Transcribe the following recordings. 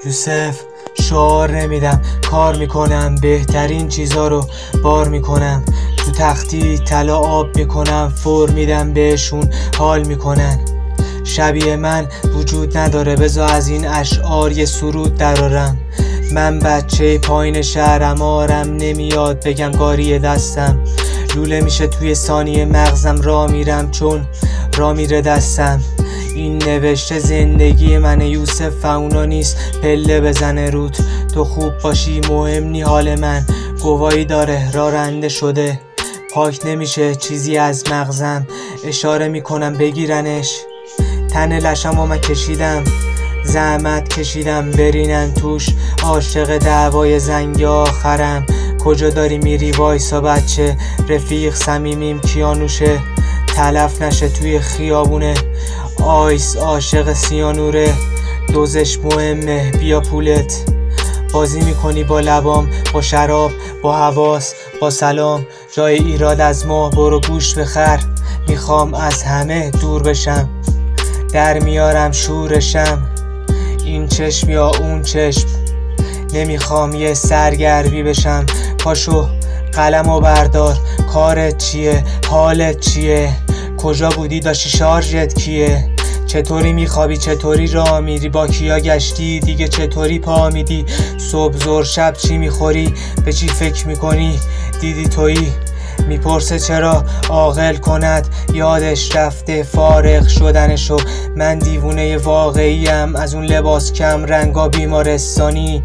یوسف شعار نمیدم، کار میکنم، بهترین چیزا رو بار میکنم، تو تختی طلا آب میکنم، فور میدم بهشون حال میکنن. شبیه من وجود نداره، بذار از این اشعار یه سرود درارم. من بچه پایین شهرم، آرم نمیاد بگم کاری دستم، لوله میشه توی ثانیه مغزم، را میرم چون را میره دستم. این نوشته زندگی منه یوسف، اونا نیست پله بزنه روت، تو خوب باشی مهم نی حال من، گواهی داره را رنده شده، پاک نمیشه چیزی از مغزم، اشاره میکنم بگیرنش. تن لشم من کشیدم، زحمت کشیدم برینن توش، عاشق دعوای زنگ آخرم. کجا داری میری وایسا بچه، رفیق صمیمیم کیانوشه، تلف نشه توی خیابونه، آیس عاشق سیانوره، دوزش مهمه بیا پولت. بازی میکنی با لبام، با شراب، با حواس، با سلام، جای ایراد از ما برو گوش بخر، میخوام از همه دور بشم، در میارم شورشم، این چشم یا اون چشم، نمیخوام یه سرگرمی بشم. پاشو قلمو بردار، کارت چیه؟ حالت چیه؟ کجا بودی؟ داشتی شارژت کیه؟ چطوری میخوابی؟ چطوری راه میری؟ با کیا گشتی؟ دیگه چطوری پا میدی؟ صبح ظهر شب چی میخوری؟ به چی فکر میکنی؟ دیدی تویی؟ میپرسه چرا عاقل کند، یادش رفته فارغ شدنشو. من دیوونه واقعیم، از اون لباس کم رنگا بیمارستانی.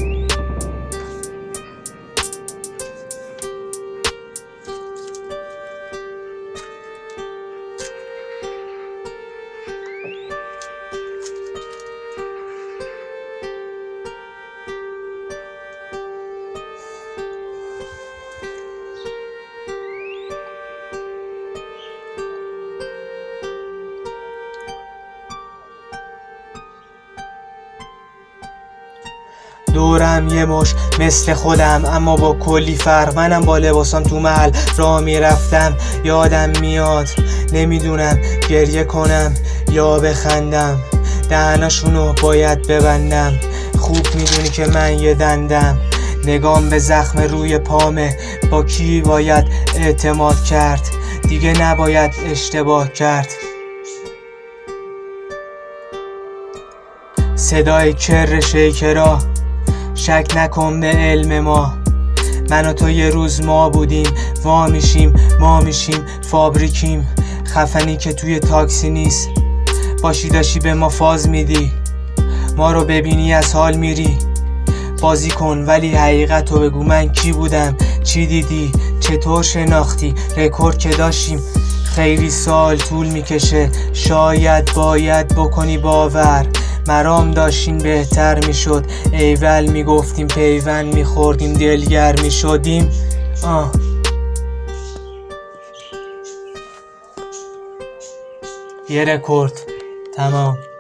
دورم یه مش مثل خودم، اما با کلی فرق. منم با لباسام تو محل راه میرفتم، یادم میاد نمیدونم گریه کنم یا بخندم، دهناشونو باید ببندم. خوب میدونی که من یه دندم، نگام به زخم روی پامه، با کی باید اعتماد کرد؟ دیگه نباید اشتباه کرد. صدای کر شیکرا، شک نکن به علم ما، من و تو یه روز ما بودیم، ما میشیم فابریکیم. خفنی که توی تاکسی نیست، باشی داشتی به ما فاز میدی، ما رو ببینی از حال میری. بازی کن ولی حقیقت رو بگو، من کی بودم؟ چی دیدی؟ چطور شناختی؟ رکورد که داشتیم خیلی سال طول میکشه، شاید باید بکنی باور، مرام داشتین بهتر میشد، ایول میگفتیم پیوند میخوردیم دلگر میشدیم. یه رکورد تمام.